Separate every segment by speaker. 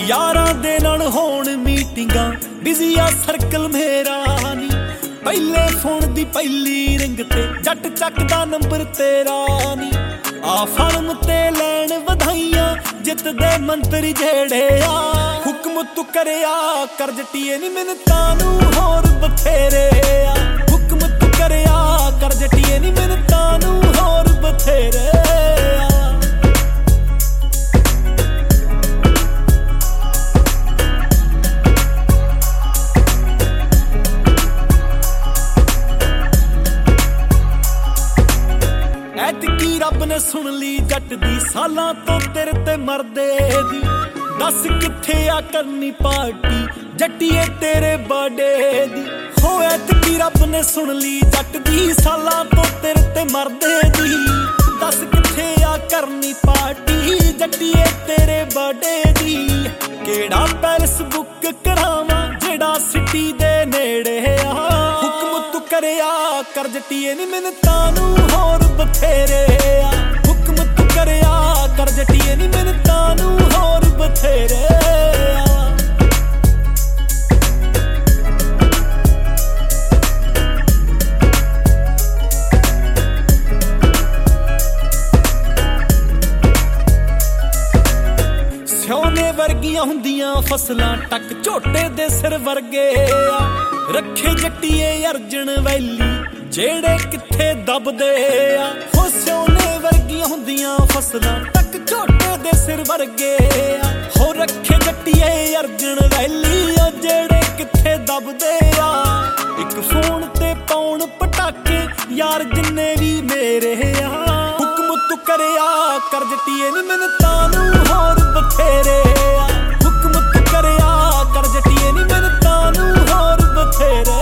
Speaker 1: यारां दे नाल होण मीटिंगां बिजी आ सर्कल मेरा नी पहले फोन दी पहली रिंग ते जट चकदा नंबर तेरा नी आ फर्म ते लैण वधाइयां जित दे मंत्री जेड़े आ हुक्म तू करया कर जटिए नी मिन्नतां नूं होर बथेरे आ हुक्म तू करया कर जटिए नी मिन्नतां नूं होर बथेरे आ ऐतकी रब ने सुन ली जट दी सालां तो तेरे ते मरदे दी दस किथे आ करनी पार्टी जट्टिए तेरे बर्थडे दी हो ऐतकी रब ने सुन ली जट दी सालां तो तेरे ते मरदे दी दस किथे आ करनी पार्टी जट्टिए तेरे बर्थडे दी केड़ा पैलेस बुक करावां जेड़ा सिटी दे नेड़े आ हुक्म तू करया कर जट्टिए नी मिन्नतां नूं होर बथेरे आ हुक्म तू करया कर जट्टिए नी मिन्नतां नूं होर बथेरे आ ਸਿਉਨੇ ਵਰਗੀਆਂ ਹੁੰਦੀਆਂ ਫਸਲਾਂ ਟੱਕ ਝੋਟੇ ਦੇ ਸਿਰ ਵਰਗੇ ਆ ਰੱਖੇ ਜੱਟੀਏ ਅਰਜਨ ਵੈਲੀ ਜਿਹੜੇ ਕਿੱਥੇ ਦਬਦੇ ਆ ਹੋ ਸਿਉਨੇ ਵਰਗੀਆਂ ਹੁੰਦੀਆਂ ਫਸਲਾਂ ਟੱਕ ਝੋਟੇ ਦੇ ਸਿਰ ਵਰਗੇ ਆ ਹੋ ਰੱਖੇ ਜੱਟੀਏ ਅਰਜਨ ਵੈਲੀ ਜਿਹੜੇ ਕਿੱਥੇ ਦਬਦੇ ਆ ਇੱਕ ਫੋਨ ਤੇ ਪਾਉਣ ਪਟਾਕੇ ਯਾਰ ਜਿੰਨੇ ਵੀ ਮੇਰੇ ਆ ਹੁਕਮ ਤੂੰ ਕਰਇਆ ਕਰ ਜੱਟੀਏ ਨੀ ਮਿੰਨਤਾਂ ਨੂੰ ਹੋਰ ਬਥੇਰੇ ਆ ਹੁਕਮ ਤੂੰ ਕਰਇਆ ਕਰ ਜੱਟੀਏ ਨੀ ਮਿੰਨਤਾਂ ਨੂੰ ਹੋਰ ਬਥੇਰੇ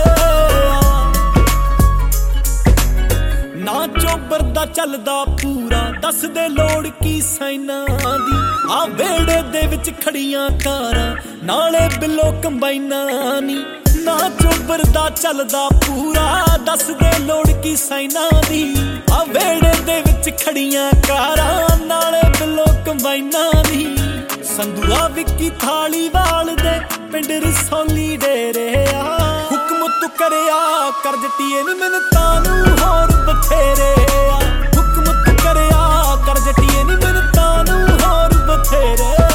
Speaker 1: ਨਾ ਚੋਬਰ ਦਾ ਚੱਲਦਾ ਪੂਰਾ ਦੱਸ ਦੇ ਲੋੜ ਕੀ ਸਾਈਨਾਂ ਦੀ ਆ ਵੇੜੇ ਦੇ ਵਿੱਚ ਖੜੀਆਂ ਕਾਰਾਂ ਨਾਲੇ ਬਿੱਲੋ ਕੰਬਾਈਨਾਂ ਨੀ ਨਾ ਚੋਬਰ ਦਾ ਚੱਲਦਾ ਪੂਰਾ ਦੱਸ ਦੇ ਲੋੜ ਕੀ ਸਾਈਨਾਂ ਦੀ ਆ ਵੇੜੇ ਦੇ ਵਿੱਚ ਖੜੀਆਂ ਕਾਰਾਂ ਨਾਲੇ ਬਿੱਲੋ ਕੰਬਾਈਨਾਂ ਨੀ ਸੰਧੂਆ ਵਿੱਕੀ ਥਾਲੀਵਾਲ ਦੇ ਪਿੰਡ ਰਸੌਲੀ ਡੇਰੇ ਆ ਹੁਕਮ ਤੂੰ ਕਰਿਆ ਕਰ ਜੱਟੀਏ ਨੀ ਮਿੰਨਤਾਂ ਨੂੰ ਹੋਰ ਬਥੇਰੇ ਆ ਹੁਕਮ ਤੂੰ ਕਰਿਆ ਕਰ ਜੱਟੀਏ ਨੀ ਮਿੰਨਤਾਂ ਨੂੰ ਹੋਰ ਬਥੇਰੇ